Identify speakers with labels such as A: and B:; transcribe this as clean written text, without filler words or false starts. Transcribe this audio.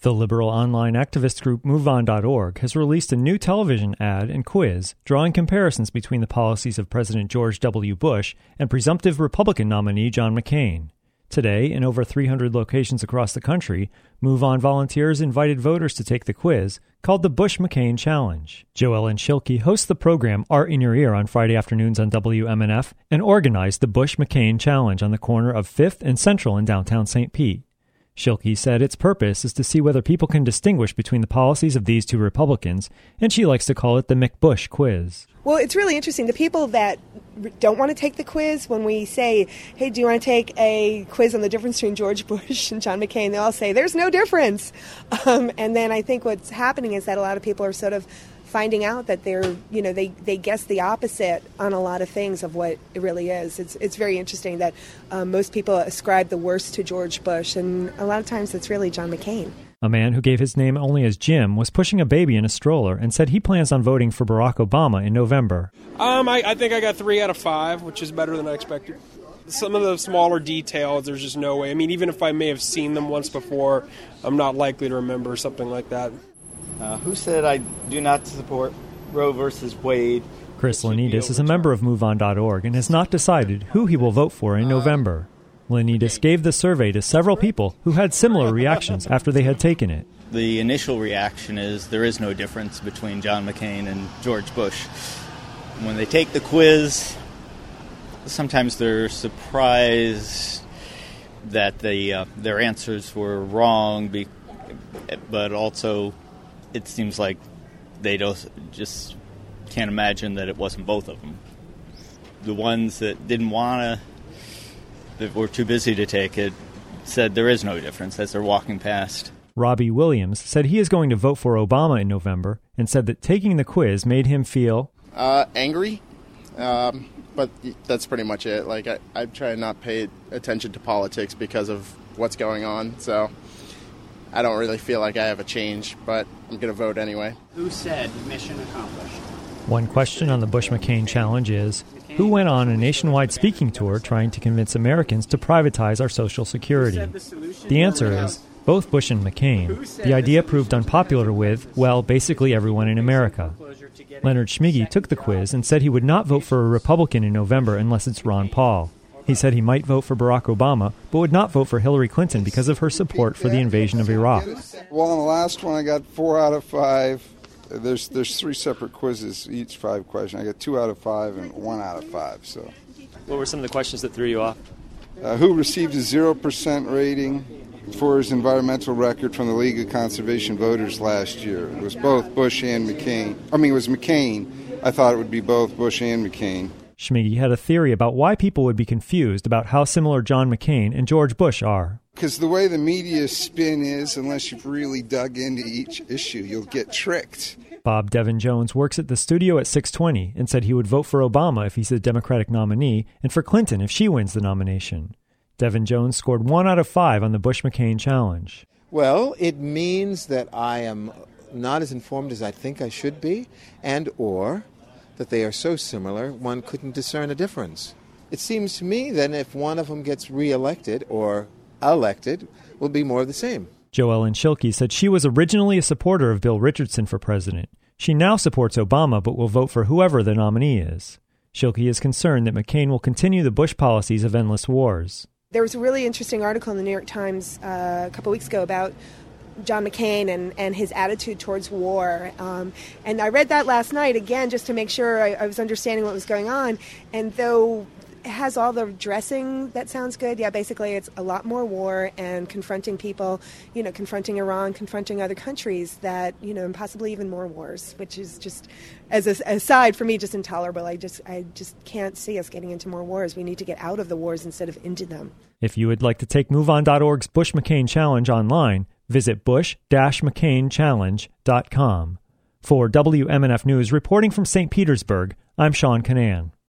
A: The liberal online activist group MoveOn.org has released a new television ad and quiz drawing comparisons between the policies of President George W. Bush and presumptive Republican nominee John McCain. Today, in over 300 locations across the country, MoveOn volunteers invited voters to take the quiz, called the Bush-McCain Challenge. JoEllen Schilke hosts the program Art in Your Ear on Friday afternoons on WMNF and organized the Bush-McCain Challenge on the corner of 5th and Central in downtown St. Pete. Schilke said its purpose is to see whether people can distinguish between the policies of these two Republicans, and she likes to call it the McBush quiz.
B: Well, it's really interesting. The people that don't want to take the quiz, when we say, hey, do you want to take a quiz on the difference between George Bush and John McCain, they all say, there's no difference. And then I think what's happening is that a lot of people are sort of finding out that they guess the opposite on a lot of things of what it really is. It's very interesting that most people ascribe the worst to George Bush, and a lot of times it's really John McCain.
A: A man who gave his name only as Jim was pushing a baby in a stroller and said he plans on voting for Barack Obama in November.
C: I think I got 3 out of 5, which is better than I expected. Some of the smaller details, there's just no way. I mean, even if I may have seen them once before, I'm not likely to remember something like that.
D: Who said I do not support Roe versus Wade?
A: Chris Lanidas is a member of MoveOn.org and has not decided who he will vote for in November. Lanidas gave the survey to several people who had similar reactions after they had taken it.
D: The initial reaction is there is no difference between John McCain and George Bush. When they take the quiz, sometimes they're surprised that their answers were wrong, but also it seems like they just can't imagine that it wasn't both of them. The ones that didn't want to, that were too busy to take it, said there is no difference as they're walking past.
A: Robbie Williams said he is going to vote for Obama in November and said that taking the quiz made him feel
E: angry, but that's pretty much it. Like I try not pay attention to politics because of what's going on, so I don't really feel like I have a change, but I'm going to vote anyway.
F: Who said mission accomplished? One
A: question on the Bush-McCain Challenge is, who went on a nationwide speaking tour trying to convince Americans to privatize our Social Security? The answer is both Bush and McCain. The idea proved unpopular with, well, basically everyone in America. Leonard Schmiggy took the quiz and said he would not vote for a Republican in November unless it's Ron Paul. He said he might vote for Barack Obama, but would not vote for Hillary Clinton because of her support for the invasion of Iraq.
G: Well, on the last one, I got 4 out of 5. There's 3 separate quizzes, each 5 questions. I got 2 out of 5 and 1 out of 5. So,
A: what were some of the questions that threw you off?
G: Who received a 0% rating for his environmental record from the League of Conservation Voters last year? It was both Bush and McCain. It was McCain. I thought it would be both Bush and McCain.
A: Schmiggy had a theory about why people would be confused about how similar John McCain and George Bush are.
G: Because the way the media spin is, unless you've really dug into each issue, you'll get tricked.
A: Bob Devin Jones works at the studio at 620 and said he would vote for Obama if he's the Democratic nominee and for Clinton if she wins the nomination. Devin Jones scored 1 out of 5 on the Bush-McCain Challenge.
H: Well, it means that I am not as informed as I think I should be, and or that they are so similar one couldn't discern a difference. It seems to me that if one of them gets reelected or elected, will be more of the same.
A: JoEllen Schilke said she was originally a supporter of Bill Richardson for president. She now supports Obama but will vote for whoever the nominee is. Schilke is concerned that McCain will continue the Bush policies of endless wars.
B: There was a really interesting article in the New York Times a couple weeks ago about John McCain and his attitude towards war. And I read that last night again just to make sure I was understanding what was going on. And though it has all the dressing that sounds good, yeah, basically it's a lot more war and confronting people, confronting Iran, confronting other countries that, and possibly even more wars, which is just, as an aside for me, just intolerable. I just can't see us getting into more wars. We need to get out of the wars instead of into them.
A: If you would like to take MoveOn.org's Bush-McCain Challenge online, visit bush-mccainchallenge.com. For WMNF News, reporting from St. Petersburg, I'm Sean Canan.